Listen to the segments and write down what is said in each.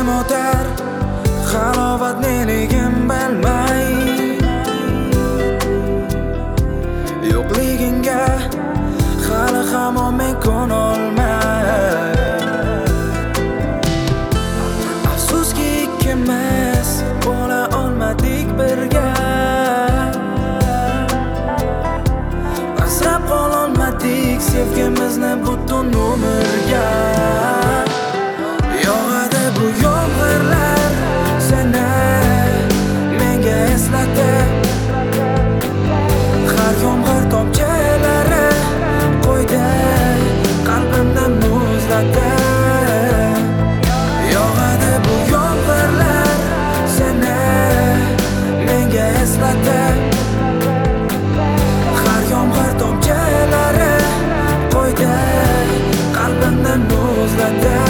kunim o'tar, halovat neligim bilmay, yo'qligingga hali hamon men ko'nolmay. Afsuski ikkimiz bo'la olmadik birga, asrab qololmadik sevgimizni butun umrga. Yog'adi bu yomg'irlar seni menga eslatib, har yomg'ir tomchilari qo'ydi qalbimni muzlatib. Yog'adi bu yomg'irlar seni menga eslatib, har yomg'ir tomchilari qo'ydi qalbimni muzlatib.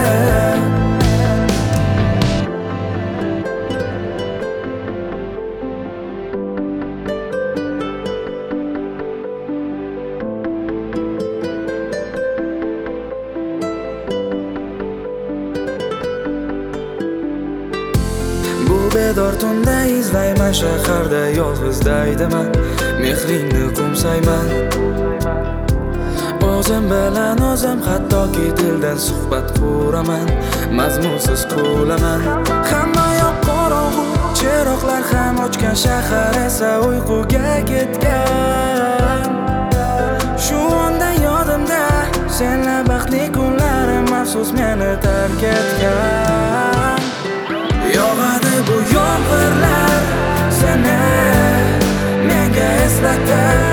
Bedor tunda izlayman, shaharda yolg'iz daydaman, mehringni qo'msayman. O'zim bilan o'zim hattoki dildan suhbat quraman, mazmunsiz qo'laman. Hamma yoq qorong'u, chiroqlar ham ochgan, shahar esa uyquga ketgan. Shu onda yodimda senla baxtli kunlarim, afsus meni tark etgan. Yog'adi bu yomg'irlar seni menga eslatib,